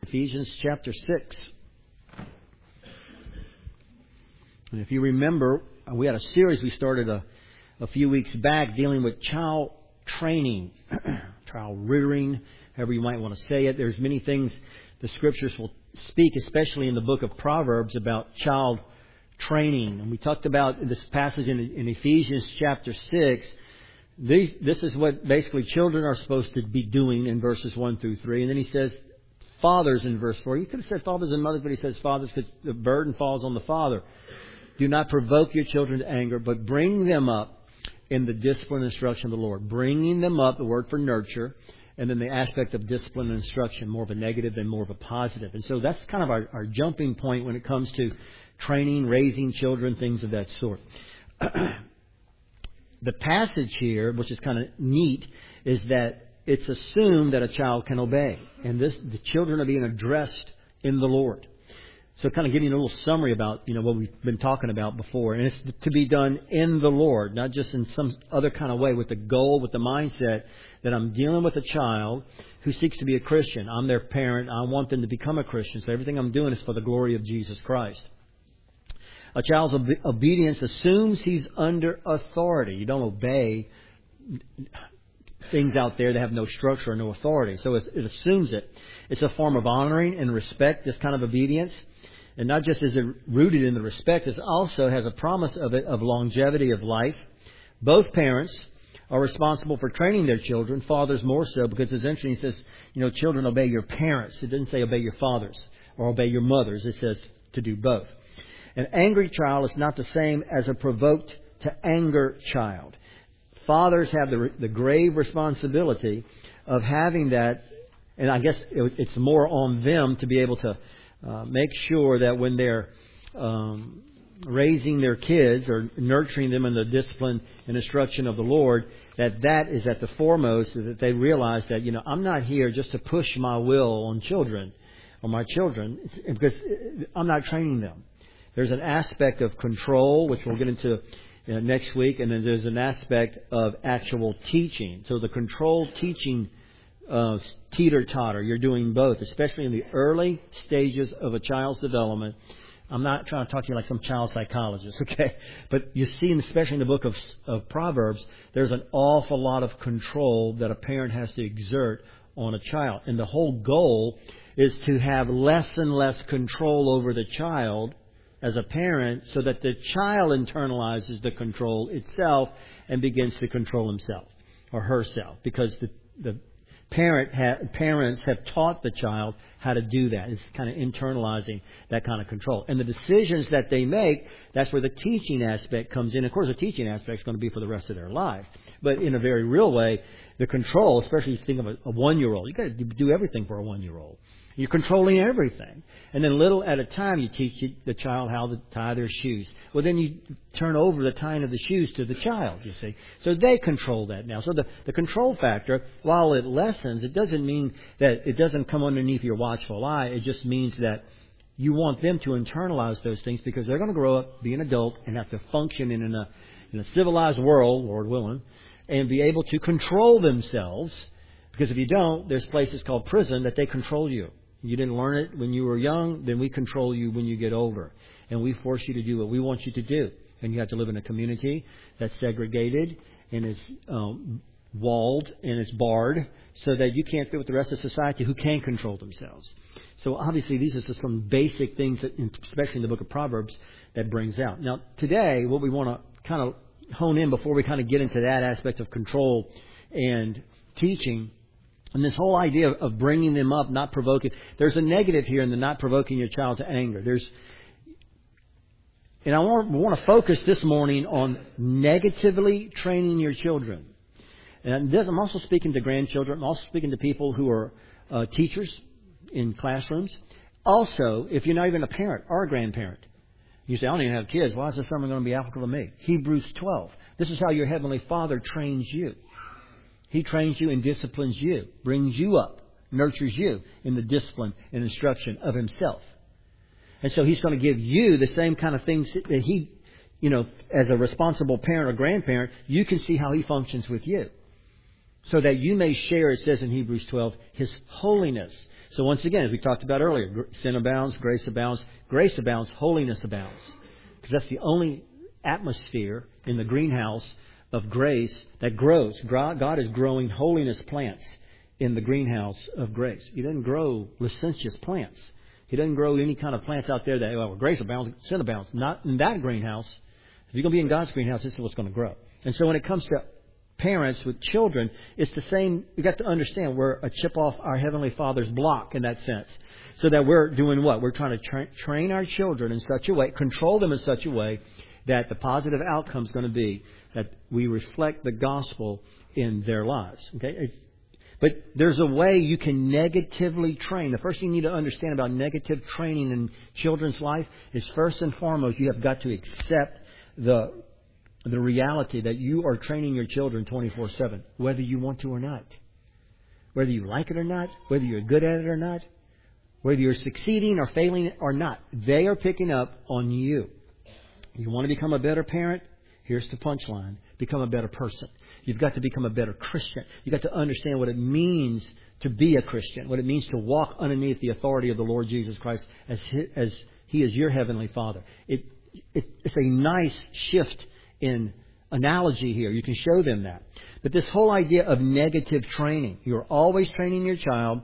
Ephesians chapter 6. And if you remember, we had a series we started a few weeks back dealing with child training, child rearing, however you might want to say it. There's many things the Scriptures will speak, especially in the book of Proverbs, about child training. And we talked about this passage in Ephesians chapter 6. This is what basically children are supposed to be doing in verses 1 through 3. And then he says fathers in verse 4. He could have said fathers and mothers, but he says fathers because the burden falls on the father. Do not provoke your children to anger, but bring them up in the discipline and instruction of the Lord. Bringing them up, the word for nurture, and then the aspect of discipline and instruction, more of a negative than more of a positive. And so that's kind of our jumping point when it comes to training, raising children, things of that sort. The passage here, which is kind of neat, is that it's assumed that a child can obey. And the children are being addressed in the Lord. So kind of giving you a little summary about, what we've been talking about before. And it's to be done in the Lord, not just in some other kind of way, with the goal, with the mindset that I'm dealing with a child who seeks to be a Christian. I'm their parent. I want them to become a Christian. So everything I'm doing is for the glory of Jesus Christ. A child's obedience assumes he's under authority. You don't obey things out there that have no structure or no authority. So it assumes it. It's a form of honoring and respect, this kind of obedience. And not just is it rooted in the respect, it also has a promise of longevity of life. Both parents are responsible for training their children, fathers more so, because it's interesting. It says, children obey your parents. It doesn't say obey your fathers or obey your mothers. It says to do both. An angry child is not the same as a provoked to anger child. Fathers have the grave responsibility of having that, and I guess it's more on them to be able to make sure that when they're raising their kids or nurturing them in the discipline and instruction of the Lord, that is at the foremost, that they realize that, I'm not here just to push my will on children or my children, because I'm not training them. There's an aspect of control, which we'll get into next week, and then there's an aspect of actual teaching. So the controlled teaching teeter-totter, you're doing both, especially in the early stages of a child's development. I'm not trying to talk to you like some child psychologist, okay? But you see, especially in the book of Proverbs, there's an awful lot of control that a parent has to exert on a child. And the whole goal is to have less and less control over the child as a parent, so that the child internalizes the control itself and begins to control himself or herself, because the parents have taught the child how to do that. It's kind of internalizing that kind of control. And the decisions that they make, that's where the teaching aspect comes in. Of course, the teaching aspect is going to be for the rest of their life. But in a very real way, the control, especially if you think of a 1-year-old, you've got to do everything for a 1-year-old. You're controlling everything. And then little at a time, you teach the child how to tie their shoes. Well, then you turn over the tying of the shoes to the child, you see. So they control that now. So the control factor, while it lessens, it doesn't mean that it doesn't come underneath your watchful eye. It just means that you want them to internalize those things, because they're going to grow up, be an adult, and have to function in a civilized world, Lord willing, and be able to control themselves. Because if you don't, there's places called prison that they control you. You didn't learn it when you were young, then we control you when you get older. And we force you to do what we want you to do. And you have to live in a community that's segregated and is walled and it's barred, so that you can't fit with the rest of society who can control themselves. So obviously these are just some basic things, that, especially in the book of Proverbs, that brings out. Now today, what we want to kind of hone in before we kind of get into that aspect of control and teaching, and this whole idea of bringing them up, not provoking. There's a negative here in the not provoking your child to anger. And I want to focus this morning on negatively training your children. And I'm also speaking to grandchildren. I'm also speaking to people who are teachers in classrooms. Also, if you're not even a parent or a grandparent, you say, I don't even have kids. Why is this sermon going to be applicable to me? Hebrews 12. This is how your Heavenly Father trains you. He trains you and disciplines you, brings you up, nurtures you in the discipline and instruction of Himself. And so He's going to give you the same kind of things that He, as a responsible parent or grandparent, you can see how He functions with you. So that you may share, it says in Hebrews 12, His holiness. So once again, as we talked about earlier, sin abounds, grace abounds, holiness abounds. Because that's the only atmosphere in the greenhouse of grace that grows. God is growing holiness plants in the greenhouse of grace. He doesn't grow licentious plants. He doesn't grow any kind of plants out there that, well, grace abounds, sin abounds. Not in that greenhouse. If you're going to be in God's greenhouse, this is what's going to grow. And so when it comes to parents with children, it's the same. We've got to understand we're a chip off our Heavenly Father's block in that sense. So that we're doing what? We're trying to train our children in such a way, control them in such a way that the positive outcome is going to be that we reflect the gospel in their lives. Okay? But there's a way you can negatively train. The first thing you need to understand about negative training in children's life is first and foremost you have got to accept the reality that you are training your children 24/7, whether you want to or not. Whether you like it or not, whether you're good at it or not, whether you're succeeding or failing or not, they are picking up on you. You want to become a better parent? Here's the punchline. Become a better person. You've got to become a better Christian. You've got to understand what it means to be a Christian, what it means to walk underneath the authority of the Lord Jesus Christ as He is your Heavenly Father. It's a nice shift in analogy here. You can show them that. But this whole idea of negative training, you're always training your child.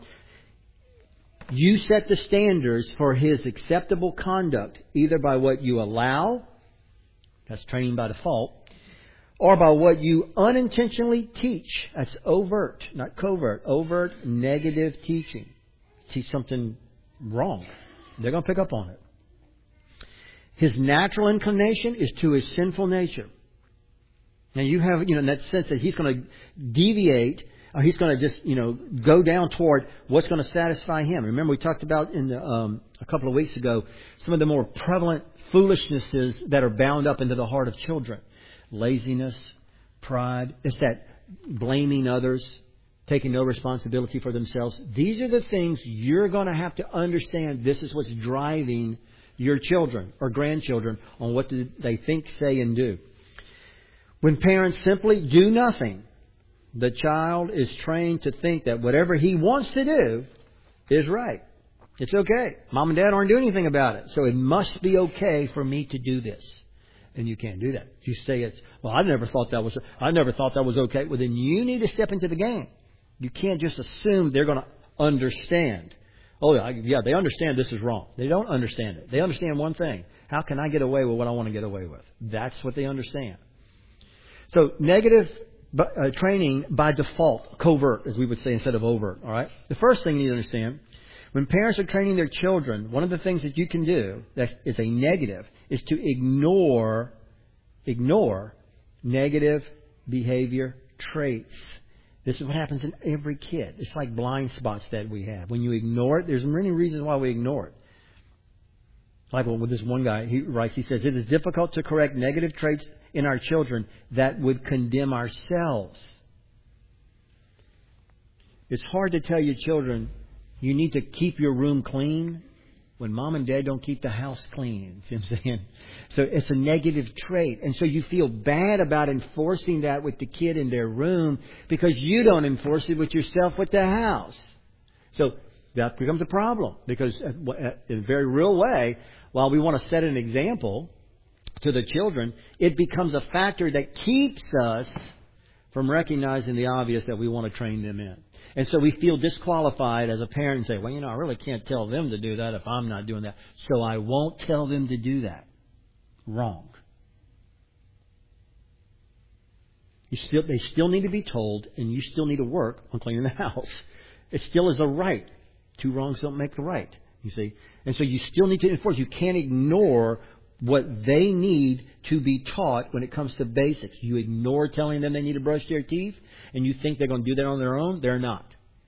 You set the standards for his acceptable conduct, either by what you allow, that's training by default, or by what you unintentionally teach. That's overt, not covert. Overt, negative teaching. Teach something wrong. They're going to pick up on it. His natural inclination is to his sinful nature. Now you have, in that sense that he's going to deviate, or he's going to just, go down toward what's going to satisfy him. Remember we talked about in a couple of weeks ago some of the more prevalent foolishnesses that are bound up into the heart of children. Laziness, pride, it's that blaming others, taking no responsibility for themselves. These are the things you're going to have to understand. This is what's driving your children or grandchildren on what do they think, say, and do. When parents simply do nothing, the child is trained to think that whatever he wants to do is right. It's okay. Mom and Dad aren't doing anything about it. So it must be okay for me to do this. And you can't do that. You say I never thought that was okay. Well, then you need to step into the game. You can't just assume they're going to understand. Oh, yeah, they understand this is wrong. They don't understand it. They understand one thing. How can I get away with what I want to get away with? That's what they understand. So negative training by default, covert, as we would say instead of overt. All right. The first thing you need to understand, when parents are training their children, one of the things that you can do that is a negative is to ignore negative behavior traits. This is what happens in every kid. It's like blind spots that we have. When you ignore it, there's many reasons why we ignore it. Like with this one guy, he writes, he says, it is difficult to correct negative traits in our children that would condemn ourselves. It's hard to tell your children, you need to keep your room clean when Mom and Dad don't keep the house clean. See what I'm saying? So it's a negative trait. And so you feel bad about enforcing that with the kid in their room because you don't enforce it with yourself with the house. So that becomes a problem because in a very real way, while we want to set an example to the children, it becomes a factor that keeps us from recognizing the obvious that we want to train them in. And so we feel disqualified as a parent and say, well, I really can't tell them to do that if I'm not doing that. So I won't tell them to do that. Wrong. They still need to be told, and you still need to work on cleaning the house. It still is a right. Two wrongs don't make the right, you see. And so you still need to enforce. You can't ignore what they need to be taught when it comes to basics. You ignore telling them they need to brush their teeth, and you think they're going to do that on their own. They're not.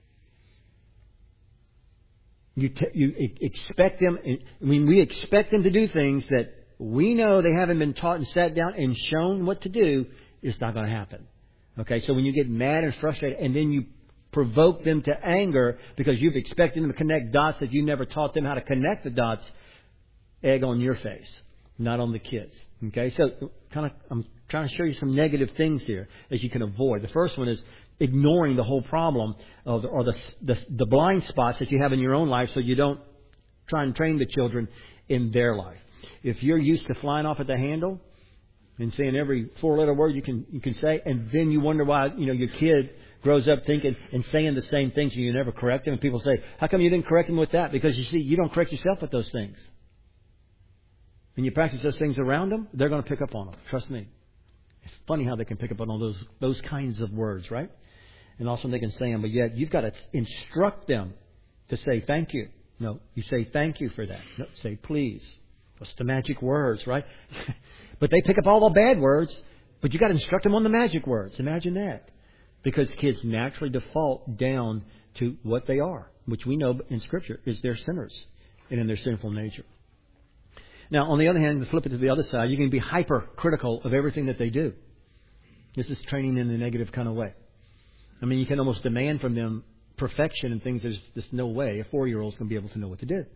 You expect them. We expect them to do things that we know they haven't been taught and sat down and shown what to do. It's not going to happen. Okay, so when you get mad and frustrated, and then you provoke them to anger because you've expected them to connect dots that you never taught them how to connect the dots, egg on your face, not on the kids. Okay, so I'm trying to show you some negative things here that you can avoid. The first one is ignoring the whole problem or the blind spots that you have in your own life, so you don't try and train the children in their life. If you're used to flying off at the handle and saying every 4-letter word you can say, and then you wonder why your kid grows up thinking and saying the same things and you never correct them, and people say, how come you didn't correct him with that? Because you see, you don't correct yourself with those things. When you practice those things around them, they're going to pick up on them. Trust me. It's funny how they can pick up on all those kinds of words, right? And also they can say them, but yet you've got to instruct them to say thank you. No, you say thank you for that. No, say please. What's the magic words, right? But they pick up all the bad words, but you've got to instruct them on the magic words. Imagine that. Because kids naturally default down to what they are, which we know in Scripture is they're sinners and in their sinful nature. Now, on the other hand, to flip it to the other side, you can be hypercritical of everything that they do. This is training in a negative kind of way. I mean, you can almost demand from them perfection and things there's just no way a 4-year-old's going to be able to know what to do.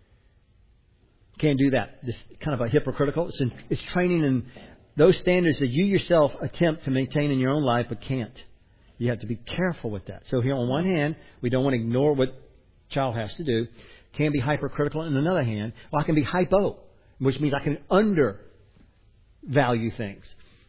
Can't do that. This kind of a hypocritical. It's training in those standards that you yourself attempt to maintain in your own life but can't. You have to be careful with that. So here on one hand, we don't want to ignore what child has to do. Can be hypercritical. On the other hand, I can be hypo, which means I can undervalue things.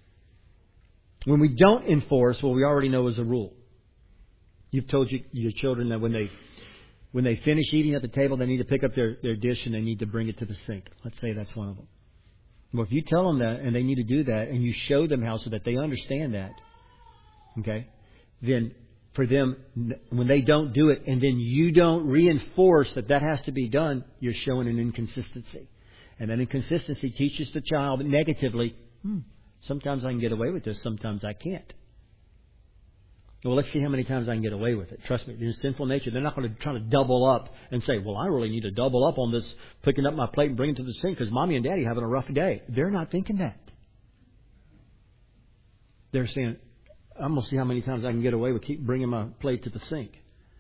When we don't enforce what we already know is a rule. You've told your children that when they finish eating at the table, they need to pick up their dish and they need to bring it to the sink. Let's say that's one of them. Well, if you tell them that and they need to do that and you show them how so that they understand that, okay, then for them, when they don't do it and then you don't reinforce that has to be done, you're showing an inconsistency. And that inconsistency teaches the child negatively, sometimes I can get away with this, sometimes I can't. Well, let's see how many times I can get away with it. Trust me, in sinful nature, they're not going to try to double up and say, well, I really need to double up on this, picking up my plate and bringing it to the sink because Mommy and Daddy are having a rough day. They're not thinking that. They're saying, I'm going to see how many times I can get away with keep bringing my plate to the sink.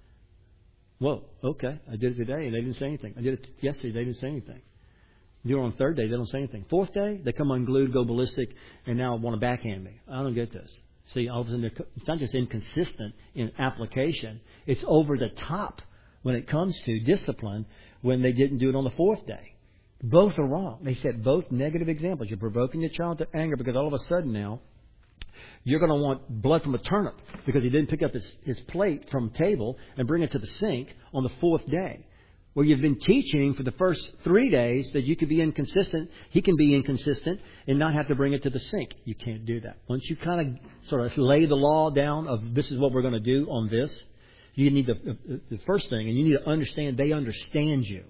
Well, okay, I did it today and they didn't say anything. I did it yesterday, they didn't say anything. Do it on the third day, they don't say anything. Fourth day, they come unglued, go ballistic, and now want to backhand me. I don't get this. See, all of a sudden, it's not just inconsistent in application. It's over the top when it comes to discipline when they didn't do it on the fourth day. Both are wrong. They set both negative examples. You're provoking your child to anger because all of a sudden now you're going to want blood from a turnip because he didn't pick up his plate from table and bring it to the sink on the fourth day. Well, you've been teaching for the first 3 days that you could be inconsistent. He can be inconsistent and not have to bring it to the sink. You can't do that. Once you kind of sort of lay the law down of this is what we're going to do on this, you need the first thing, and you need to understand they understand you.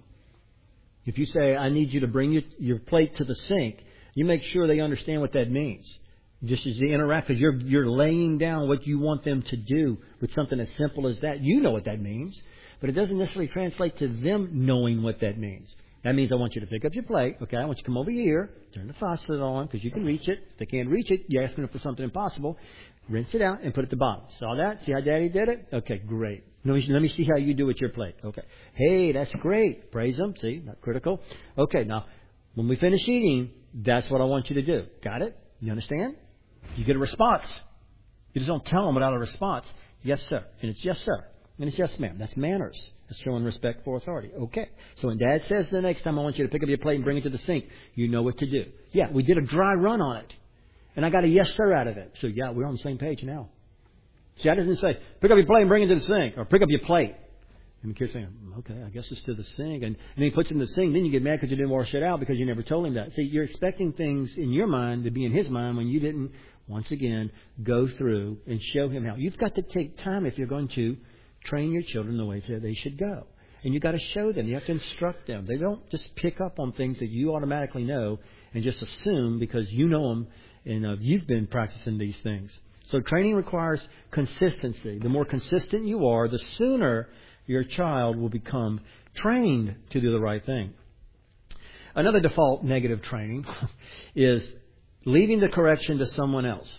If you say, I need you to bring your plate to the sink, you make sure they understand what that means. Just as they interact, because you're laying down what you want them to do with something as simple as that. You know what that means. But it doesn't necessarily translate to them knowing what that means. That means I want you to pick up your plate. Okay, I want you to come over here, turn the faucet on because you can reach it. If they can't reach it, you're asking them for something impossible. Rinse it out and put it at the bottom. Saw that? See how Daddy did it? Okay, great. Let me see how you do with your plate. Okay. Hey, that's great. Praise them. See, not critical. Okay, now, when we finish eating, that's what I want you to do. Got it? You understand? You get a response. You just don't tell them without a response. Yes, sir. And it's yes, sir. And it's yes, ma'am. That's manners. That's showing respect for authority. Okay. So when Dad says the next time I want you to pick up your plate and bring it to the sink, you know what to do. Yeah, we did a dry run on it. And I got a yes, sir out of it. So, yeah, we're on the same page now. See, I didn't say, pick up your plate and bring it to the sink. Or pick up your plate. And the kid's saying, okay, I guess it's to the sink. And then he puts it in the sink. Then you get mad because you didn't wash it out because you never told him that. See, you're expecting things in your mind to be in his mind when you didn't, once again, go through and show him how. You've got to take time if you're going to train your children the way that they should go. And you've got to show them. You have to instruct them. They don't just pick up on things that you automatically know and just assume because you know them and you've been practicing these things. So training requires consistency. The more consistent you are, the sooner your child will become trained to do the right thing. Another default negative training is leaving the correction to someone else.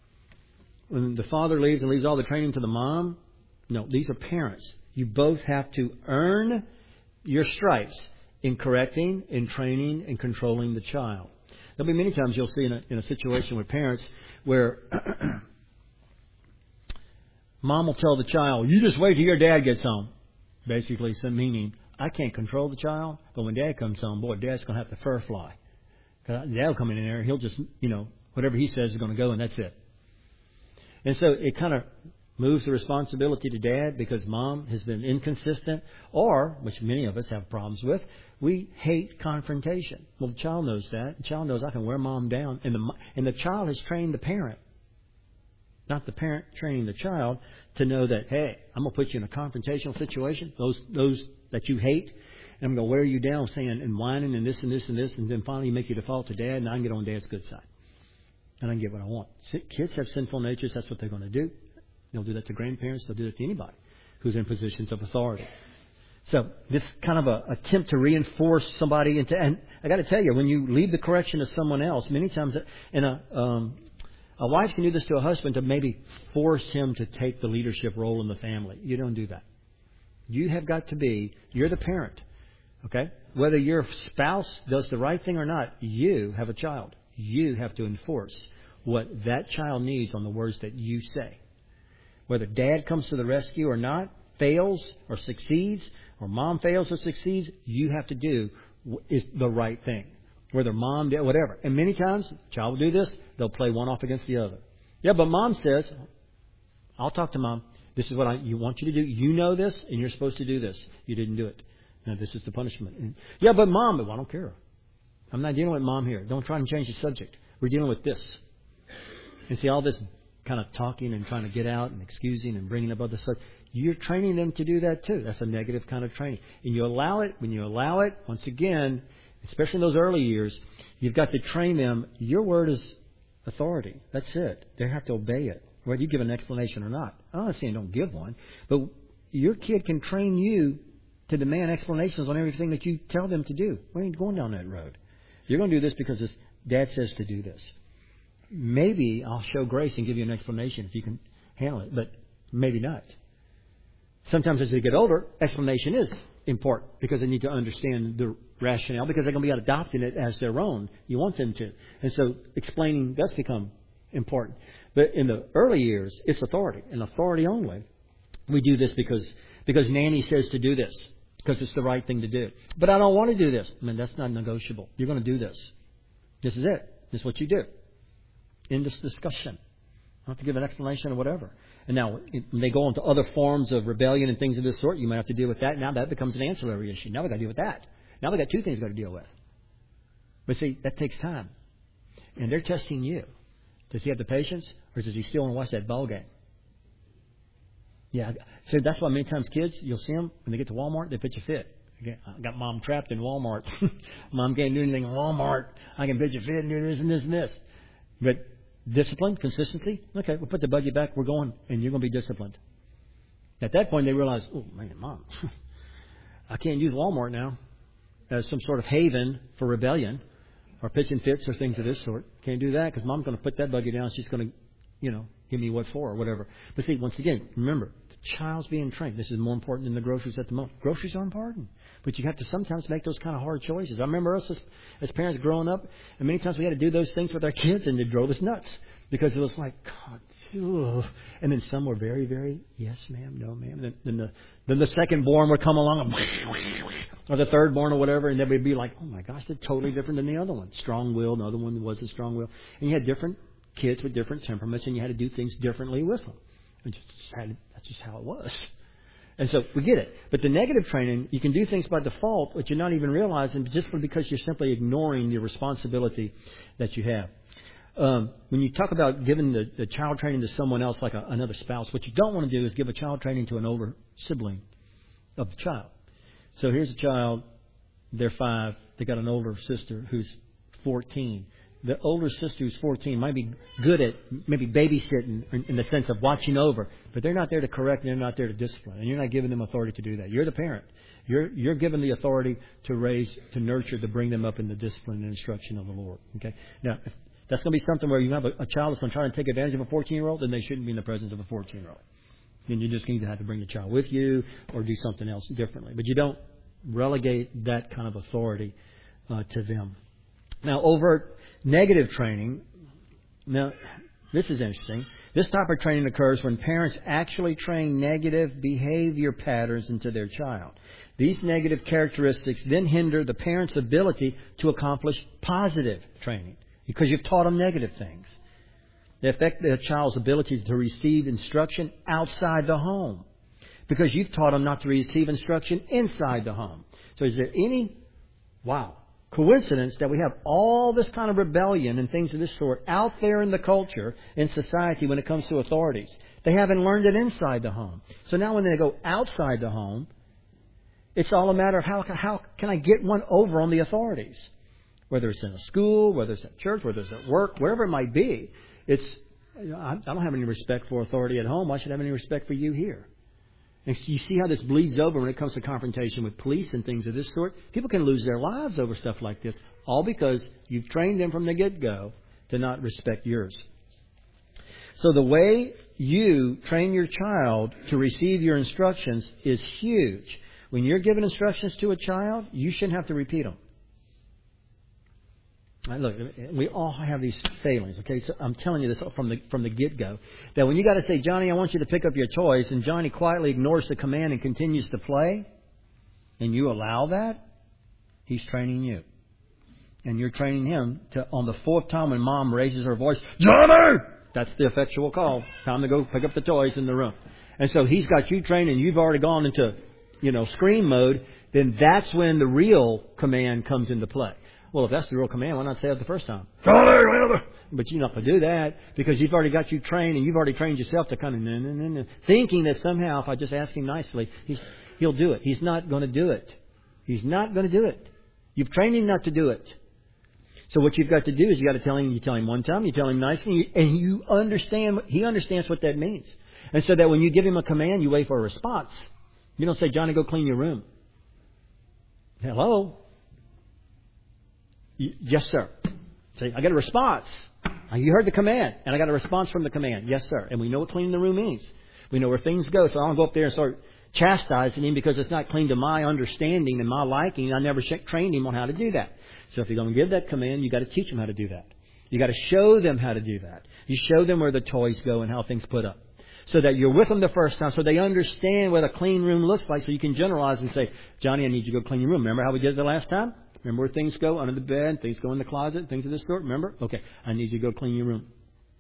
When the father leaves and leaves all the training to the mom, no, these are parents. You both have to earn your stripes in correcting, in training, and controlling the child. There'll be many times you'll see in a situation with parents where Mom will tell the child, you just wait till your dad gets home. Basically, some meaning, I can't control the child, but when Dad comes home, boy, Dad's going to have to fur fly. Dad will come in there, he'll just, whatever he says is going to go, and that's it. And so it kind of moves the responsibility to Dad because Mom has been inconsistent, or, which many of us have problems with, we hate confrontation. Well, the child knows that. The child knows I can wear Mom down, and the child has trained the parent, not the parent training the child, to know that, hey, I'm going to put you in a confrontational situation, those that you hate, and I'm going to wear you down saying and whining and this and this and this, and then finally make you default to Dad, and I can get on Dad's good side. And I can get what I want. Kids have sinful natures. That's what they're going to do. They'll do that to grandparents. They'll do that to anybody who's in positions of authority. So this kind of a attempt to reinforce somebody and I got to tell you, when you leave the correction to someone else, many times, and a wife can do this to a husband to maybe force him to take the leadership role in the family. You don't do that. You have got to you're the parent. Okay? Whether your spouse does the right thing or not, you have a child. You have to enforce what that child needs on the words that you say. Whether Dad comes to the rescue or not, fails or succeeds, or Mom fails or succeeds, you have to do is the right thing. Whether Mom did whatever. And many times, child will do this, they'll play one off against the other. Yeah, but Mom says, I'll talk to Mom. This is what I want you to do. You know this, and you're supposed to do this. You didn't do it. Now, this is the punishment. And, yeah, but Mom, I don't care. I'm not dealing with Mom here. Don't try and change the subject. We're dealing with this. And see, all this kind of talking and trying to get out and excusing and bringing up other stuff, you're training them to do that too. That's a negative kind of training. And you allow it, when you allow it, once again, especially in those early years, you've got to train them. Your word is authority. That's it. They have to obey it, whether you give an explanation or not. I'm not saying don't give one, but your kid can train you to demand explanations on everything that you tell them to do. We ain't going down that road. You're going to do this because Dad says to do this. Maybe I'll show grace and give you an explanation if you can handle it, but maybe not. Sometimes as they get older, explanation is important because they need to understand the rationale because they're going to be adopting it as their own. You want them to. And so explaining does become important. But in the early years, it's authority and authority only. We do this because Nanny says to do this because it's the right thing to do. But I don't want to do this. I mean, that's not negotiable. You're going to do this. This is it. This is what you do. In this discussion. I have to give an explanation or whatever. And now, when they go into other forms of rebellion and things of this sort, you might have to deal with that. Now that becomes an ancillary issue. Now we've got to deal with that. Now we've got two things we've got to deal with. But see, that takes time. And they're testing you. Does he have the patience? Or does he still want to watch that ball game? Yeah. So that's why many times kids, you'll see them, when they get to Walmart, they pitch a fit. I got Mom trapped in Walmart. Mom can't do anything in Walmart. I can pitch a fit and do this and this and this. But discipline, consistency, okay, we'll put the buggy back, we're going, and you're going to be disciplined. At that point, they realize, oh, man, Mom, I can't use Walmart now as some sort of haven for rebellion or pitching fits or things of this sort. Can't do that because Mom's going to put that buggy down. She's going to, give me what for or whatever. But see, once again, remember, the child's being trained. This is more important than the groceries at the moment. Groceries are important. But you have to sometimes make those kind of hard choices. I remember us as parents growing up, and many times we had to do those things with our kids, and it drove us nuts. Because it was like, God, ugh. And then some were very, very, yes, ma'am, no, ma'am. Then the second born would come along, or the third born or whatever, and they would be like, oh my gosh, they're totally different than the other one. Strong-willed, the other one wasn't strong-willed. And you had different kids with different temperaments, and you had to do things differently with them. That's just how it was. And so we get it. But the negative training, you can do things by default, but you're not even realizing just because you're simply ignoring the responsibility that you have. When you talk about giving the child training to someone else, like another spouse, what you don't want to do is give a child training to an older sibling of the child. So here's a child, they're 5, they got an older sister who's 14. The older sister who's 14 might be good at maybe babysitting in the sense of watching over, but they're not there to correct and they're not there to discipline. And you're not giving them authority to do that. You're the parent. You're given the authority to raise, to nurture, to bring them up in the discipline and instruction of the Lord. Okay. Now, if that's going to be something where you have a child that's going to try and take advantage of a 14-year-old, then they shouldn't be in the presence of a 14-year-old. Then you just need to have to bring the child with you or do something else differently. But you don't relegate that kind of authority to them. Now, overt negative training. Now, This is interesting. This type of training occurs when parents actually train negative behavior patterns into their child. These negative characteristics then hinder the parent's ability to accomplish positive training because you've taught them negative things. They affect their child's ability to receive instruction outside the home because you've taught them not to receive instruction inside the home. So is there any coincidence that we have all this kind of rebellion and things of this sort out there in the culture, in society, when it comes to authorities? They haven't learned it inside the home. So now when they go outside the home, it's all a matter of how can I get one over on the authorities? Whether it's in a school, whether it's at church, whether it's at work, wherever it might be. I don't have any respect for authority at home. Why should I have any respect for you here? And you see how this bleeds over when it comes to confrontation with police and things of this sort. People can lose their lives over stuff like this, all because you've trained them from the get-go to not respect yours. So the way you train your child to receive your instructions is huge. When you're giving instructions to a child, you shouldn't have to repeat them. Right, look, we all have these failings, okay? So I'm telling you this from the get-go, that when you got to say, Johnny, I want you to pick up your toys, and Johnny quietly ignores the command and continues to play, and you allow that, he's training you. And you're training him to, on the fourth time when Mom raises her voice, Johnny! That's the effectual call. Time to go pick up the toys in the room. And so he's got you trained, and you've already gone into, scream mode. Then that's when the real command comes into play. Well, if that's the real command, why not say it the first time? But you're not going to do that because you've already got you trained, and you've already trained yourself to kind of thinking that somehow if I just ask him nicely, he'll do it. He's not going to do it. He's not going to do it. You've trained him not to do it. So what you've got to do is you tell him one time, you tell him nicely, and he understands what that means. And so that when you give him a command, you wait for a response. You don't say, Johnny, go clean your room. Hello? Yes, sir. Say, I got a response. You heard the command, and I got a response from the command. Yes, sir. And we know what cleaning the room means. We know where things go. So I don't go up there and start chastising him because it's not clean to my understanding and my liking. I never trained him on how to do that. So if you're going to give that command, you got to teach them how to do that. You got to show them how to do that. You show them where the toys go and how things put up. So that you're with them the first time, so they understand what a clean room looks like. So you can generalize and say, Johnny, I need you to go clean your room. Remember how we did it the last time? Remember where things go under the bed, things go in the closet, things of this sort? Remember? Okay, I need you to go clean your room.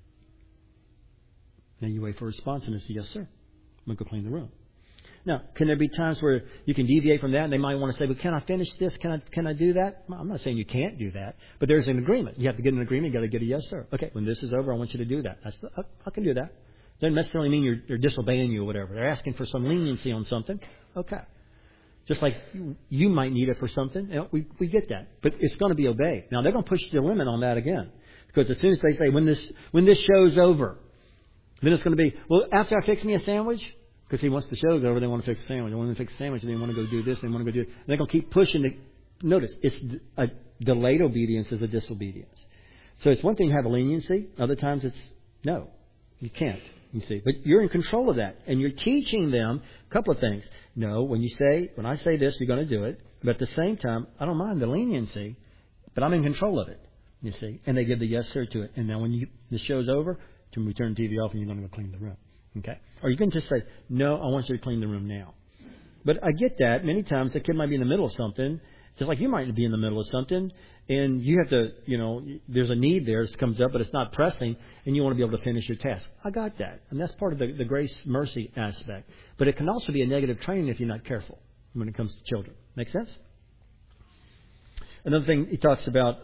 Then you wait for a response and they say, yes, sir. I'm going to go clean the room. Now, can there be times where you can deviate from that and they might want to say, well, can I finish this? Can I do that? Well, I'm not saying you can't do that, but there's an agreement. You have to get an agreement. You got to get a yes, sir. Okay, when this is over, I want you to do that. I can do that. Doesn't necessarily mean they're disobeying you or whatever. They're asking for some leniency on something. Okay. Just like you might need it for something. We get that. But it's going to be obeyed. Now, they're going to push the limit on that again. Because as soon as they say, when this show's over, then it's going to be, well, after I fix me a sandwich, because once the show's over, they want to fix a sandwich. They want to fix a sandwich, and they want to go do this, they want to go do it. And they're going to keep pushing. Notice, it's a delayed obedience is a disobedience. So it's one thing to have a leniency. Other times it's, no, you can't. You see, but you're in control of that, and you're teaching them a couple of things. No, when I say this, you're going to do it. But at the same time, I don't mind the leniency, but I'm in control of it. You see, and they give the yes sir to it. And now when the show's over, we turn the TV off, and you're going to go clean the room. Okay, or you can just say, no, I want you to clean the room now. But I get that many times the kid might be in the middle of something, just like you might be in the middle of something. And you have to, there's a need there that comes up, but it's not pressing, and you want to be able to finish your task. I got that. And that's part of the grace, mercy aspect. But it can also be a negative training if you're not careful when it comes to children. Make sense? Another thing he talks about,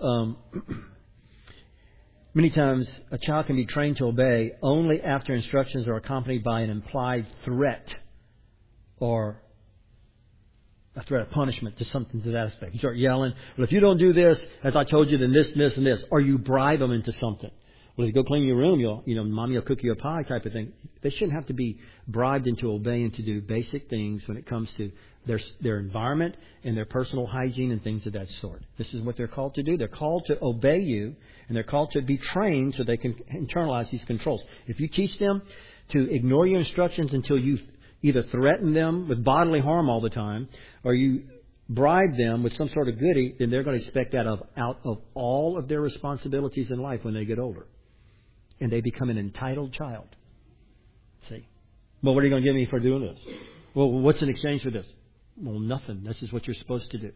many times a child can be trained to obey only after instructions are accompanied by an implied threat or a threat of punishment to something to that aspect. You start yelling, well, if you don't do this, as I told you, then this, and this. Or you bribe them into something. Well, if you go clean your room, Mommy will cook you a pie type of thing. They shouldn't have to be bribed into obeying to do basic things when it comes to their environment and their personal hygiene and things of that sort. This is what they're called to do. They're called to obey you, and they're called to be trained so they can internalize these controls. If you teach them to ignore your instructions until you either threaten them with bodily harm all the time, or you bribe them with some sort of goodie, then they're going to expect that out of all of their responsibilities in life when they get older. And they become an entitled child. See? Well, what are you going to give me for doing this? Well, what's in exchange for this? Well, nothing. This is what you're supposed to do.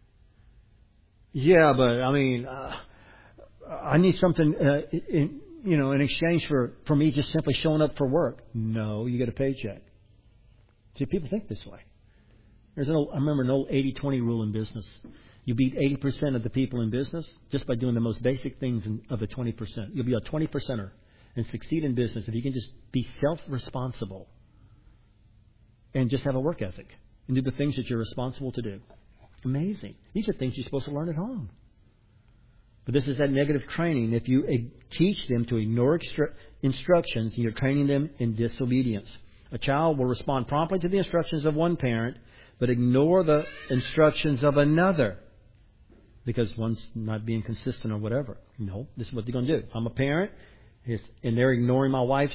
Yeah, but I mean, I need something in exchange for me just simply showing up for work. No, you get a paycheck. See, people think this way. I remember an old 80-20 rule in business. You beat 80% of the people in business just by doing the most basic things of the 20%. You'll be a 20%er and succeed in business if you can just be self-responsible and just have a work ethic and do the things that you're responsible to do. Amazing. These are things you're supposed to learn at home. But this is that negative training. If you teach them to ignore instructions, you're training them in disobedience. A child will respond promptly to the instructions of one parent, but ignore the instructions of another because one's not being consistent or whatever. No, this is what they're going to do. I'm a parent, and they're ignoring my wife's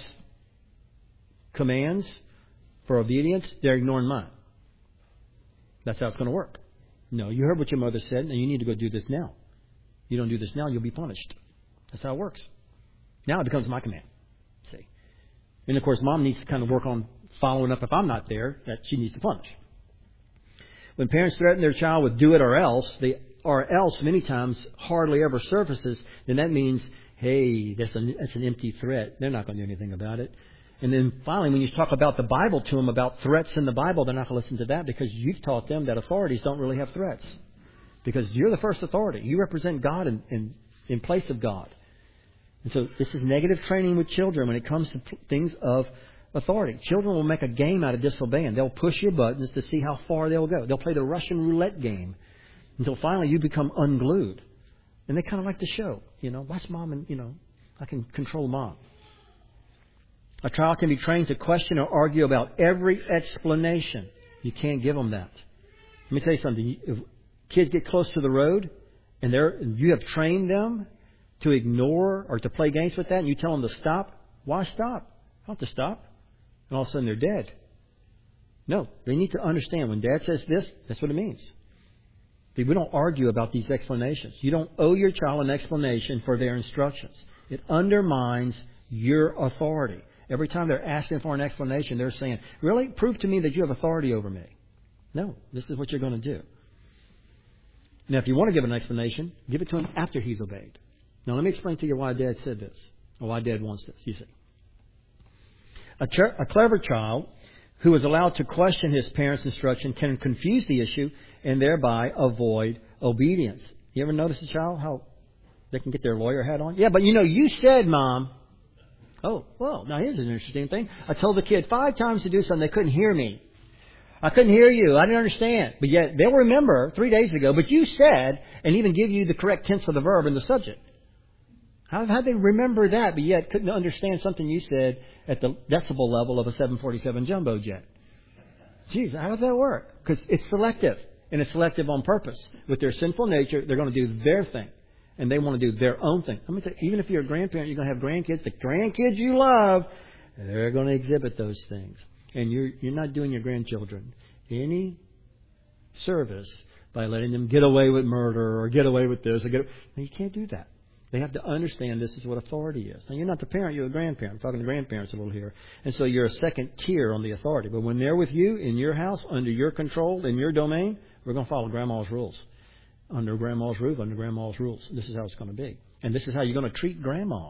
commands for obedience. They're ignoring mine. That's how it's going to work. No, you heard what your mother said, and you need to go do this now. You don't do this now, you'll be punished. That's how it works. Now it becomes my command. See? And, of course, mom needs to kind of work on following up if I'm not there, that she needs to punish. When parents threaten their child with do it or else, the or else many times hardly ever surfaces, then that means, hey, that's an empty threat. They're not going to do anything about it. And then finally, when you talk about the Bible to them, about threats in the Bible, they're not going to listen to that because you've taught them that authorities don't really have threats. Because you're the first authority. You represent God in place of God. And so this is negative training with children when it comes to things of authority. Children will make a game out of disobeying. They'll push your buttons to see how far they'll go. They'll play the Russian roulette game until finally you become unglued. And they kind of like the show. Watch mom and, I can control mom. A child can be trained to question or argue about every explanation. You can't give them that. Let me tell you something. If kids get close to the road and you have trained them to ignore or to play games with that and you tell them to stop, why stop? I don't have to stop. And all of a sudden they're dead. No, they need to understand when Dad says this, that's what it means. We don't argue about these explanations. You don't owe your child an explanation for their instructions. It undermines your authority. Every time they're asking for an explanation, they're saying, really? Prove to me that you have authority over me. No, this is what you're going to do. Now, if you want to give an explanation, give it to him after he's obeyed. Now, let me explain to you why Dad said this, or why Dad wants this, you see. A clever child who is allowed to question his parents' instruction can confuse the issue and thereby avoid obedience. You ever notice a child, how they can get their lawyer hat on? Yeah, but you said, Mom. Oh, well, now here's an interesting thing. I told the kid 5 times to do something. They couldn't hear me. I couldn't hear you. I didn't understand. But yet they'll remember 3 days ago, but you said, and even give you the correct tense of the verb and the subject. How'd they remember that, but yet couldn't understand something you said at the decibel level of a 747 jumbo jet? Jeez, how does that work? Because it's selective, and it's selective on purpose. With their sinful nature, they're going to do their thing, and they want to do their own thing. Let me tell you, even if you're a grandparent, you're going to have grandkids. The grandkids you love, they're going to exhibit those things. And you're not doing your grandchildren any service by letting them get away with murder or get away with this. No, you can't do that. They have to understand this is what authority is. Now, you're not the parent, you're a grandparent. I'm talking to grandparents a little here. And so you're a second tier on the authority. But when they're with you, in your house, under your control, in your domain, we're going to follow Grandma's rules. Under Grandma's roof, under Grandma's rules. This is how it's going to be. And this is how you're going to treat Grandma,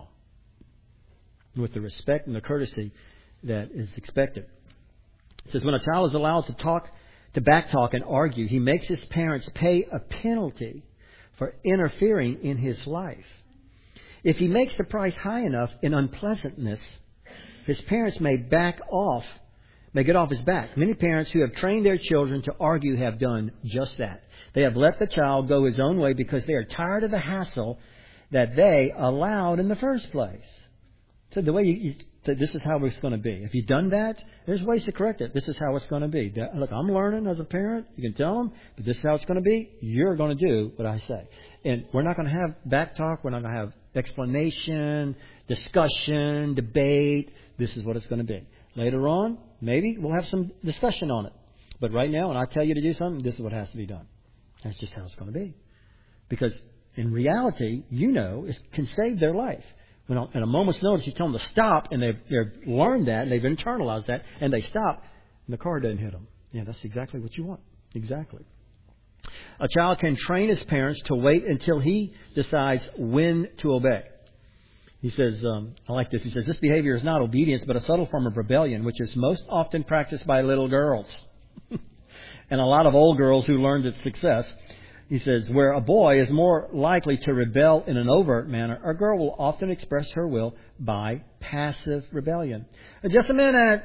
with the respect and the courtesy that is expected. It says, when a child is allowed to backtalk and argue, he makes his parents pay a penalty for interfering in his life. If he makes the price high enough in unpleasantness, his parents may get off his back. Many parents who have trained their children to argue have done just that. They have let the child go his own way because they are tired of the hassle that they allowed in the first place. So the way this is how it's going to be. If you've done that, there's ways to correct it. This is how it's going to be. Look, I'm learning as a parent. You can tell them, but this is how it's going to be. You're going to do what I say. And we're not going to have back talk. We're not going to have explanation, discussion, debate. This is what it's going to be. Later on, maybe we'll have some discussion on it. But right now, when I tell you to do something, this is what has to be done. That's just how it's going to be. Because in reality, it can save their life. At a moment's notice, you tell them to stop, and they've learned that, and they've internalized that, and they stop, and the car doesn't hit them. Yeah, that's exactly what you want. Exactly. A child can train his parents to wait until he decides when to obey. He says, I like this. He says, this behavior is not obedience, but a subtle form of rebellion, which is most often practiced by little girls. And a lot of old girls who learned its success. He says, where a boy is more likely to rebel in an overt manner, a girl will often express her will by passive rebellion. Just a minute.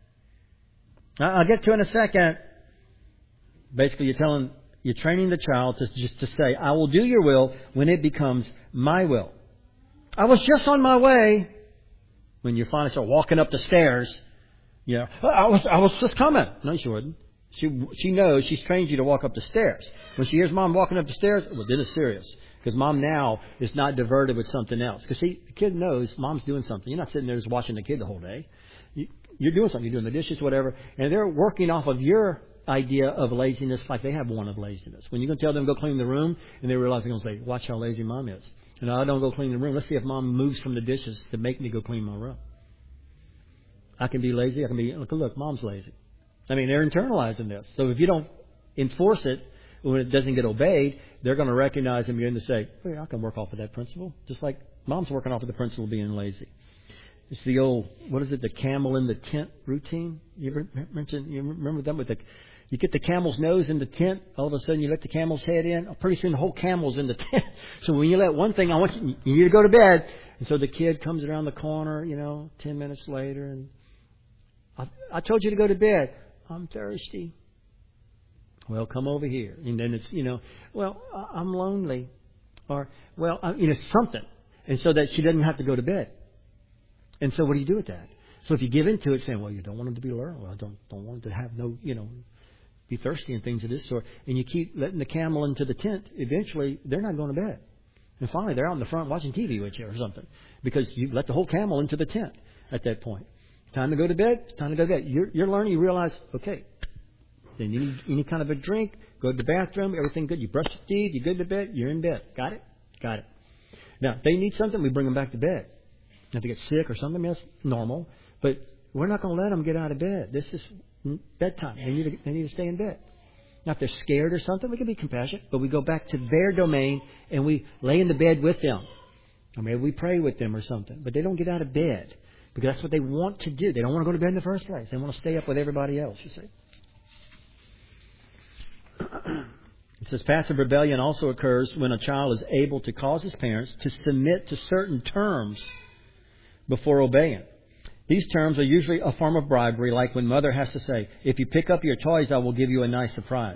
I'll get to it in a second. Basically, you're training the child to say, I will do your will when it becomes my will. I was just on my way. When you finally start walking up the stairs, I was just coming. No, she wouldn't. She knows, she's trained you to walk up the stairs. When she hears Mom walking up the stairs, well, then it's serious. Because Mom now is not diverted with something else. Because see, the kid knows Mom's doing something. You're not sitting there just watching the kid the whole day. You're doing something. You're doing the dishes, whatever. And they're working off of your idea of laziness like they have one of laziness. When you're going to tell them to go clean the room, and they realize they're going to say, watch how lazy Mom is. And I don't go clean the room. Let's see if Mom moves from the dishes to make me go clean my room. I can be lazy. I can be, look, Mom's lazy. I mean, they're internalizing this. So if you don't enforce it when it doesn't get obeyed, they're going to recognize and begin to say, hey, I can work off of that principle. Just like Mom's working off of the principle of being lazy. It's the old, what is it, the camel in the tent routine? You remember that with you get the camel's nose in the tent, all of a sudden you let the camel's head in. Pretty soon the whole camel's in the tent. So when you let one thing, you need to go to bed. And so the kid comes around the corner, 10 minutes later, and I told you to go to bed. I'm thirsty. Well, come over here. And then it's, I'm lonely. Or, something. And so that she doesn't have to go to bed. And so what do you do with that? So if you give into it saying, well, you don't want them to be alert. Well, I don't want them to have no, be thirsty and things of this sort. And you keep letting the camel into the tent. Eventually, they're not going to bed. And finally, they're out in the front watching TV with you or something. Because you let the whole camel into the tent at that point. Time to go to bed. Time to go to bed. You're learning. You realize, okay, then you need any kind of a drink. Go to the bathroom. Everything good. You brush your teeth. You go to bed. You're in bed. Got it? Got it. Now, if they need something, we bring them back to bed. If they get sick or something, that's normal. But we're not going to let them get out of bed. This is bedtime. They need to stay in bed. Now, if they're scared or something, we can be compassionate. But we go back to their domain and we lay in the bed with them. Or maybe we pray with them or something. But they don't get out of bed. Because that's what they want to do. They don't want to go to bed in the first place. They want to stay up with everybody else, you see. It says passive rebellion also occurs when a child is able to cause his parents to submit to certain terms before obeying. These terms are usually a form of bribery, like when mother has to say, if you pick up your toys, I will give you a nice surprise.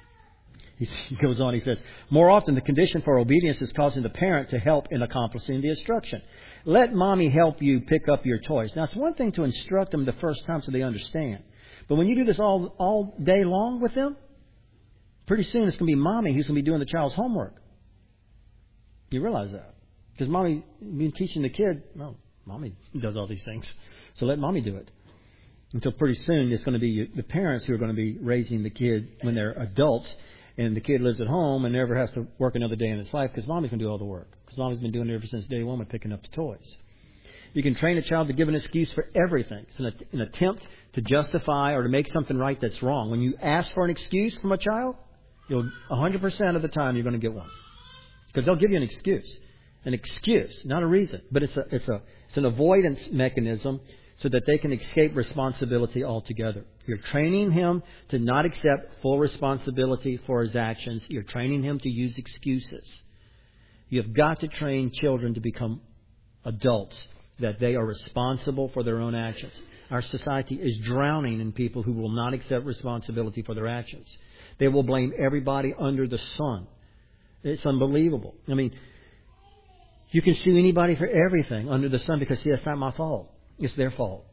He goes on, he says, more often the condition for obedience is causing the parent to help in accomplishing the instruction. Let mommy help you pick up your toys. Now, it's one thing to instruct them the first time so they understand. But when you do this all day long with them, pretty soon it's going to be mommy who's going to be doing the child's homework. You realize that? Because mommy's been teaching the kid, well, mommy does all these things. So let mommy do it. Until pretty soon it's going to be the parents who are going to be raising the kid when they're adults. And the kid lives at home and never has to work another day in his life because mommy's going to do all the work. Because mommy's been doing it ever since day one with picking up the toys. You can train a child to give an excuse for everything. It's an attempt to justify or to make something right that's wrong. When you ask for an excuse from a child, 100% of the time you're going to get one. Because they'll give you an excuse. An excuse, not a reason. But it's an avoidance mechanism so that they can escape responsibility altogether. You're training him to not accept full responsibility for his actions. You're training him to use excuses. You've got to train children to become adults, that they are responsible for their own actions. Our society is drowning in people who will not accept responsibility for their actions. They will blame everybody under the sun. It's unbelievable. I mean, you can sue anybody for everything under the sun because, see, that's not my fault. It's their fault.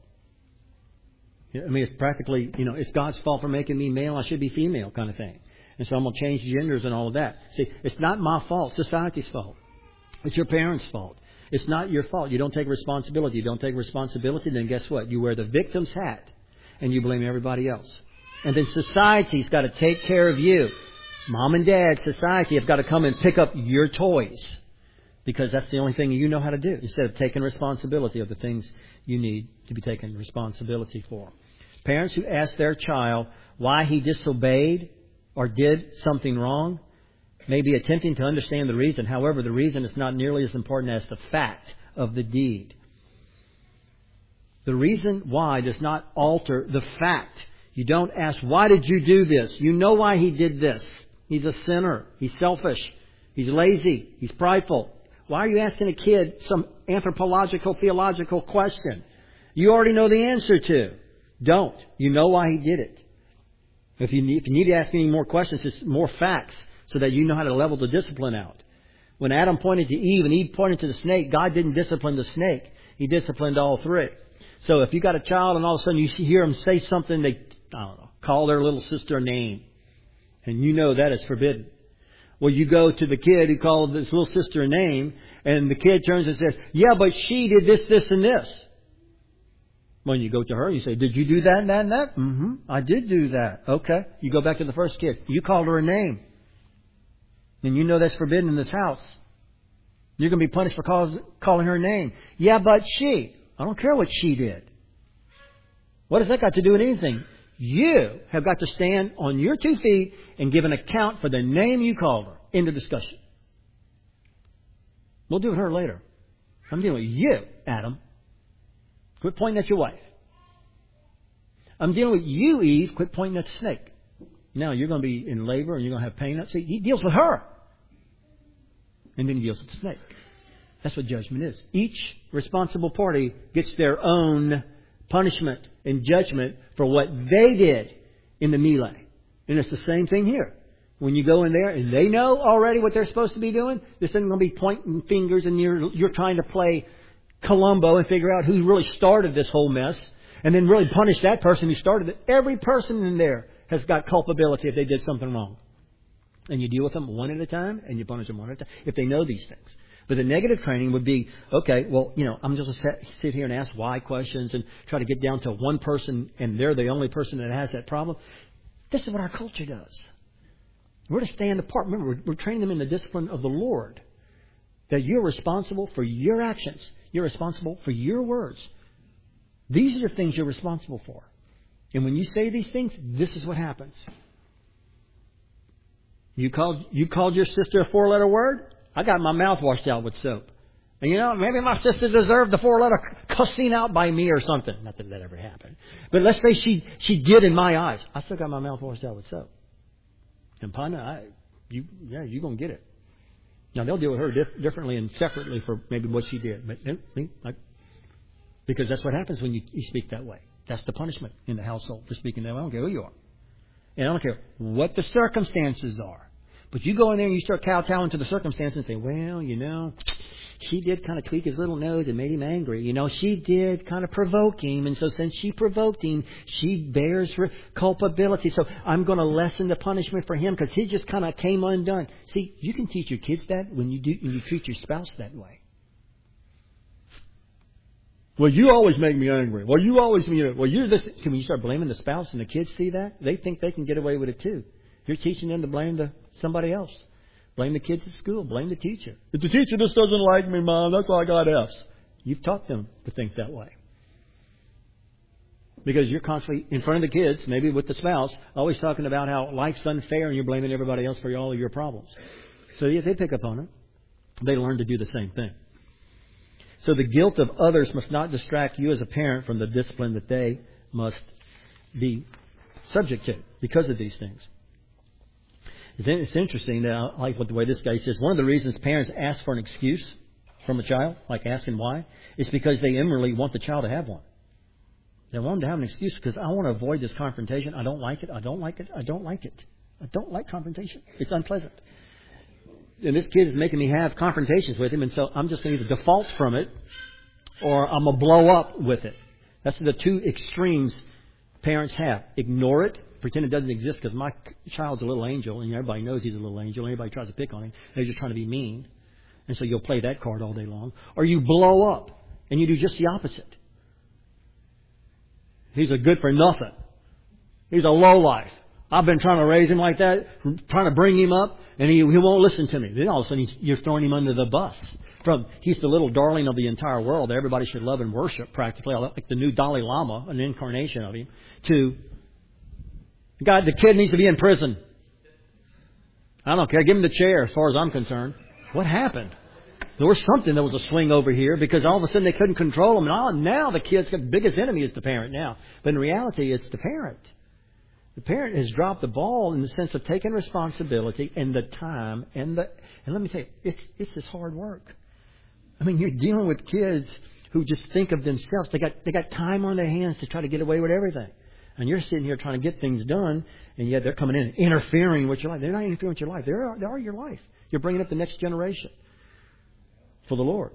I mean, it's practically, it's God's fault for making me male. I should be female kind of thing. And so I'm going to change genders and all of that. See, it's not my fault. Society's fault. It's your parents' fault. It's not your fault. You don't take responsibility. You don't take responsibility, then guess what? You wear the victim's hat and you blame everybody else. And then society's got to take care of you. Mom and Dad, society have got to come and pick up your toys. Because that's the only thing you know how to do, instead of taking responsibility of the things you need to be taken responsibility for. Parents who ask their child why he disobeyed or did something wrong may be attempting to understand the reason. However, the reason is not nearly as important as the fact of the deed. The reason why does not alter the fact. You don't ask, why did you do this? You know why he did this. He's a sinner. He's selfish. He's lazy. He's prideful. Why are you asking a kid some anthropological, theological question you already know the answer to? Don't. You know why he did it. If you need to ask any more questions, it's more facts so that you know how to level the discipline out. When Adam pointed to Eve and Eve pointed to the snake, God didn't discipline the snake. He disciplined all three. So if you got a child and all of a sudden you hear them say something, they, I don't know, call their little sister a name. And you know that is forbidden. Well, you go to the kid who called his little sister a name, and the kid turns and says, yeah, but she did this, this, and this. When you go to her, you say, did you do that and that and that? Mm-hmm. I did do that. Okay. You go back to the first kid. You called her a name. And you know that's forbidden in this house. You're going to be punished for calling her a name. Yeah, but she. I don't care what she did. What has that got to do with anything? You have got to stand on your 2 feet and give an account for the name you called her. End of discussion. We'll do with her later. I'm dealing with you, Adam. Quit pointing at your wife. I'm dealing with you, Eve. Quit pointing at the snake. Now you're going to be in labor and you're going to have pain. See, he deals with her. And then he deals with the snake. That's what judgment is. Each responsible party gets their own punishment and judgment for what they did in the melee. And it's the same thing here. When you go in there and they know already what they're supposed to be doing, this isn't going to be pointing fingers and you're trying to play Columbo and figure out who really started this whole mess and then really punish that person who started it. Every person in there has got culpability if they did something wrong. And you deal with them one at a time and you punish them one at a time if they know these things. But the negative training would be, okay, well, I'm just going to sit here and ask why questions and try to get down to one person and they're the only person that has that problem. This is what our culture does. We're to stand apart. Remember, we're training them in the discipline of the Lord. That you're responsible for your actions. You're responsible for your words. These are the things you're responsible for. And when you say these things, this is what happens. You called your sister a 4-letter word? I got my mouth washed out with soap. And maybe my sister deserved the 4-letter cussing out by me or something. Not that ever happened. But let's say she did in my eyes. I still got my mouth washed out with soap. And Pana, you're going to get it. Now, they'll deal with her differently and separately for maybe what she did. But because that's what happens when you speak that way. That's the punishment in the household for speaking that way. I don't care who you are. And I don't care what the circumstances are. But you go in there and you start kowtowing to the circumstances and say, well, she did kind of tweak his little nose and made him angry. She did kind of provoke him. And so since she provoked him, she bears culpability. So I'm going to lessen the punishment for him because he just kind of came undone. See, you can teach your kids that when you treat your spouse that way. Well, you always make me angry. Well, you always, you're this. When you start blaming the spouse and the kids see that, they think they can get away with it too. You're teaching them to blame somebody else. Blame the kids at school. Blame the teacher. If the teacher just doesn't like me, Mom, that's why I got F's. You've taught them to think that way. Because you're constantly in front of the kids, maybe with the spouse, always talking about how life's unfair and you're blaming everybody else for all of your problems. So if they pick up on it, they learn to do the same thing. So the guilt of others must not distract you as a parent from the discipline that they must be subject to because of these things. It's interesting that I like what the way this guy says. One of the reasons parents ask for an excuse from a child, like asking why, is because they inwardly want the child to have one. They want them to have an excuse because I want to avoid this confrontation. I don't like it. I don't like it. I don't like it. I don't like confrontation. It's unpleasant. And this kid is making me have confrontations with him, and so I'm just going to either default from it or I'm going to blow up with it. That's the two extremes parents have. Ignore it. Pretend it doesn't exist because my child's a little angel and everybody knows he's a little angel. Everybody tries to pick on him. They're just trying to be mean. And so you'll play that card all day long. Or you blow up and you do just the opposite. He's a good for nothing. He's a lowlife. I've been trying to raise him like that, trying to bring him up, and he won't listen to me. Then all of a sudden you're throwing him under the bus. he's the little darling of the entire world that everybody should love and worship practically, like the new Dalai Lama, an incarnation of him, to God, the kid needs to be in prison. I don't care. Give him the chair as far as I'm concerned. What happened? There was something that was a swing over here because all of a sudden they couldn't control him. And now the kid's biggest enemy is the parent now. But in reality, it's the parent. The parent has dropped the ball in the sense of taking responsibility and the time and let me tell you, it's just hard work. I mean, you're dealing with kids who just think of themselves. They got time on their hands to try to get away with everything. And you're sitting here trying to get things done, and yet they're coming in and interfering with your life. They're not interfering with your life. They are your life. You're bringing up the next generation for the Lord.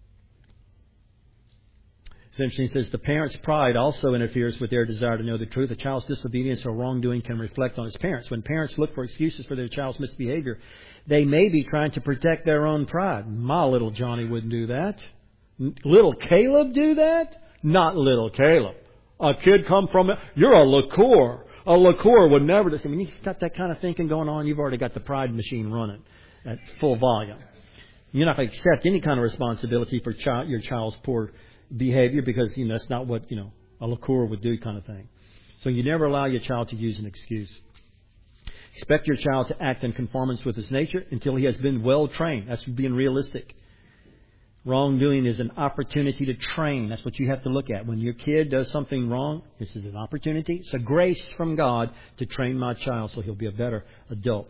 It's interesting. It says the parent's pride also interferes with their desire to know the truth. A child's disobedience or wrongdoing can reflect on its parents. When parents look for excuses for their child's misbehavior, they may be trying to protect their own pride. My little Johnny wouldn't do that. Little Caleb do that? Not little Caleb. A kid come from it. You're a liqueur. A liqueur would never. I mean, you've got that kind of thinking going on. You've already got the pride machine running at full volume. You're not going to accept any kind of responsibility for your child's poor behavior because that's not what a liqueur would do, kind of thing. So you never allow your child to use an excuse. Expect your child to act in conformance with his nature until he has been well trained. That's being realistic. Wrongdoing is an opportunity to train. That's what you have to look at. When your kid does something wrong, this is an opportunity. It's a grace from God to train my child so he'll be a better adult.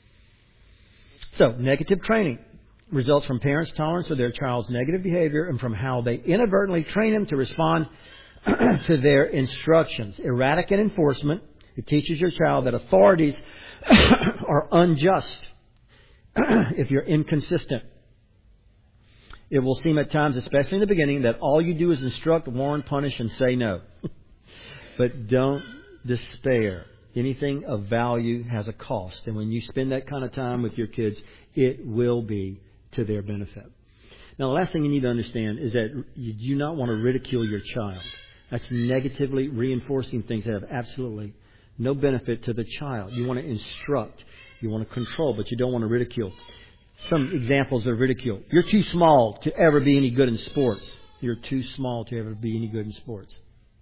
So, negative training results from parents' tolerance of their child's negative behavior and from how they inadvertently train them to respond to their instructions. Erratic in enforcement. It teaches your child that authorities are unjust if you're inconsistent. It will seem at times, especially in the beginning, that all you do is instruct, warn, punish, and say no. But don't despair. Anything of value has a cost. And when you spend that kind of time with your kids, it will be to their benefit. Now, the last thing you need to understand is that you do not want to ridicule your child. That's negatively reinforcing things that have absolutely no benefit to the child. You want to instruct. You want to control, but you don't want to ridicule. Some examples of ridicule. You're too small to ever be any good in sports. You're too small to ever be any good in sports.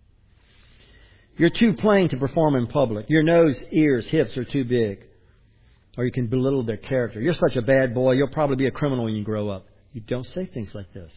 You're too plain to perform in public. Your nose, ears, hips are too big. Or you can belittle their character. You're such a bad boy, you'll probably be a criminal when you grow up. You don't say things like this.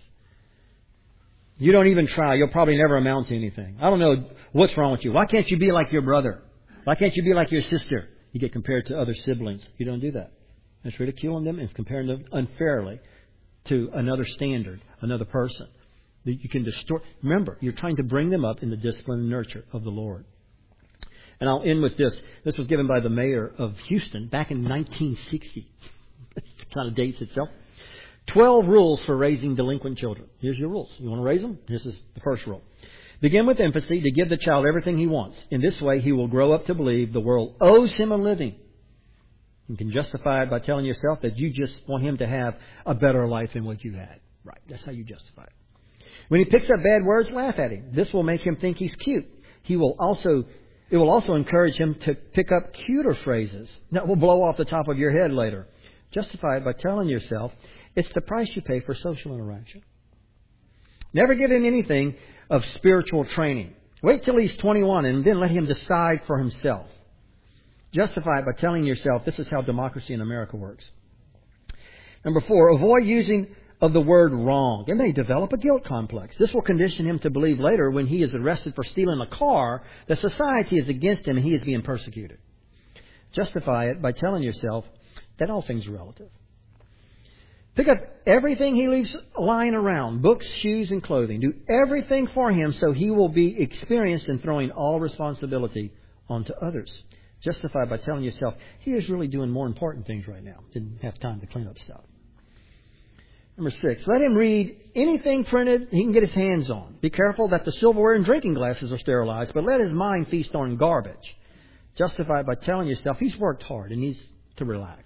You don't even try. You'll probably never amount to anything. I don't know what's wrong with you. Why can't you be like your brother? Why can't you be like your sister? You get compared to other siblings. You don't do that. It's ridiculing them and comparing them unfairly to another standard, another person. You can distort. Remember, you're trying to bring them up in the discipline and nurture of the Lord. And I'll end with this. This was given by the mayor of Houston back in 1960. It kind of dates itself. 12 rules for raising delinquent children. Here's your rules. You want to raise them? This is the first rule. Begin with empathy to give the child everything he wants. In this way, he will grow up to believe the world owes him a living. You can justify it by telling yourself that you just want him to have a better life than what you had. Right. That's how you justify it. When he picks up bad words, laugh at him. This will make him think he's cute. It will also encourage him to pick up cuter phrases that will blow off the top of your head later. Justify it by telling yourself it's the price you pay for social interaction. Never give him anything of spiritual training. Wait till he's 21 and then let him decide for himself. Justify it by telling yourself this is how democracy in America works. Number 4, avoid using of the word wrong. It may develop a guilt complex. This will condition him to believe later when he is arrested for stealing a car that society is against him and he is being persecuted. Justify it by telling yourself that all things are relative. Pick up everything he leaves lying around, books, shoes, and clothing. Do everything for him so he will be experienced in throwing all responsibility onto others. Justify by telling yourself, he is really doing more important things right now. Didn't have time to clean up stuff. Number 6, let him read anything printed he can get his hands on. Be careful that the silverware and drinking glasses are sterilized, but let his mind feast on garbage. Justify by telling yourself he's worked hard and needs to relax.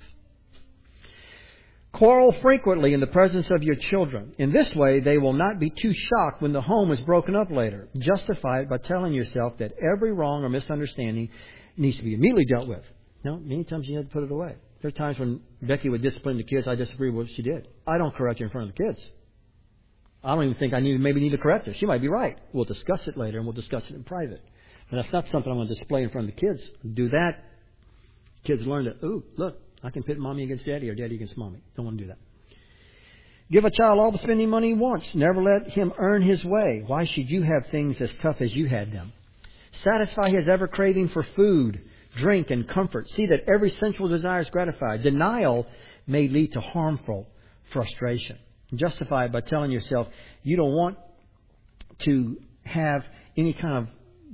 Quarrel frequently in the presence of your children. In this way, they will not be too shocked when the home is broken up later. Justify it by telling yourself that every wrong or misunderstanding needs to be immediately dealt with. No, many times you have to put it away. There are times when Becky would discipline the kids. I disagree with what she did. I don't correct her in front of the kids. I don't even think I maybe need to correct her. She might be right. We'll discuss it later, and we'll discuss it in private. And that's not something I'm going to display in front of the kids. Do that. Kids learn that, ooh, look, I can pit mommy against daddy or daddy against mommy. Don't want to do that. Give a child all the spending money he wants. Never let him earn his way. Why should you have things as tough as you had them? Satisfy his ever craving for food, drink, and comfort. See that every sensual desire is gratified. Denial may lead to harmful frustration. Justify it by telling yourself you don't want to have any kind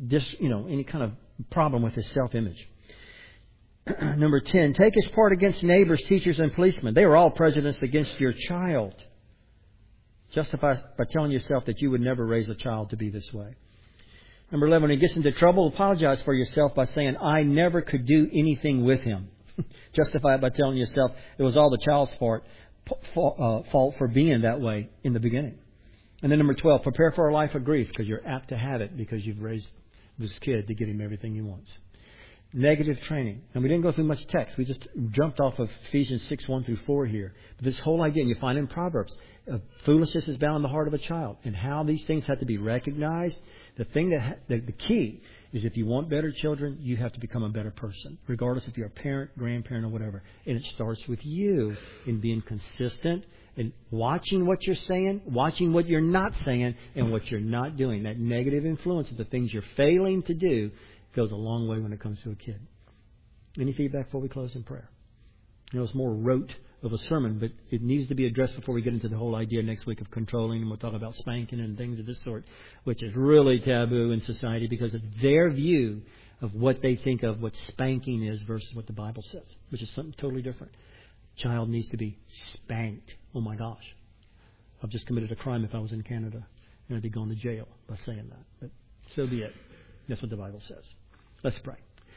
of problem with his self-image. Number 10, take his part against neighbors, teachers, and policemen. They are all prejudiced against your child. Justify by telling yourself that you would never raise a child to be this way. Number 11, when he gets into trouble, apologize for yourself by saying, I never could do anything with him. Justify it by telling yourself it was all the child's fault for being that way in the beginning. And then number 12, prepare for a life of grief, because you're apt to have it because you've raised this kid to get him everything he wants. Negative training. And we didn't go through much text. We just jumped off of Ephesians 6, 1 through 4 here. But this whole idea, and you find in Proverbs, foolishness is bound in the heart of a child. And how these things have to be recognized. The key is if you want better children, you have to become a better person. Regardless if you're a parent, grandparent, or whatever. And it starts with you in being consistent and watching what you're saying, watching what you're not saying, and what you're not doing. That negative influence of the things you're failing to do goes a long way when it comes to a kid. Any feedback before we close in prayer? It's more rote of a sermon, but it needs to be addressed before we get into the whole idea next week of controlling, and we'll talk about spanking and things of this sort, which is really taboo in society because of their view of what they think of what spanking is versus what the Bible says, which is something totally different. Child needs to be spanked. Oh my gosh. I've just committed a crime if I was in Canada, and I'd be going to jail by saying that. But so be it. That's what the Bible says. Let's pray.